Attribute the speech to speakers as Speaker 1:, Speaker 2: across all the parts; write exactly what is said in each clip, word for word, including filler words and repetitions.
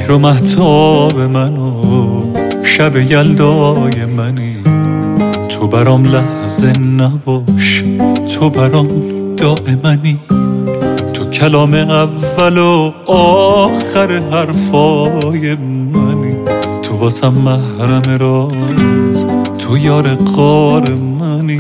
Speaker 1: مهر و مهتاب منو شب یلدای منی، تو برام لحظه نباش، تو برام دائمنی، تو کلام اول و آخر حرفای منی، تو واسم محرم راز، تو یار غار منی.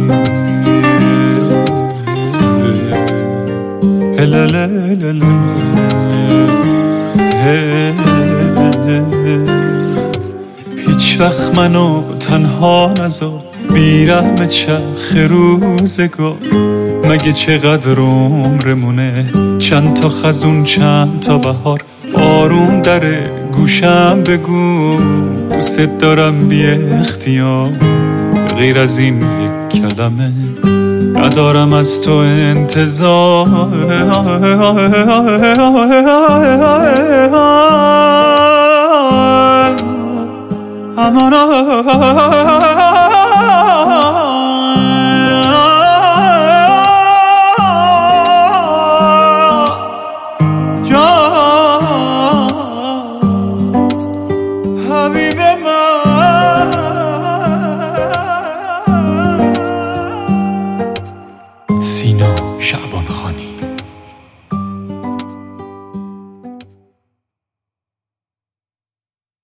Speaker 1: هیچ وقت منو تنها نذار، بیرحم چرخ روزگار، مگه چقدر عمرمونه، چند تا خزون چند تا بهار، آروم در گوشم بگو دوست دارم بی اختیار، غیر از این یک کلمه ندارم از تو انتظار. حبیب من
Speaker 2: سینا شعبان خانی.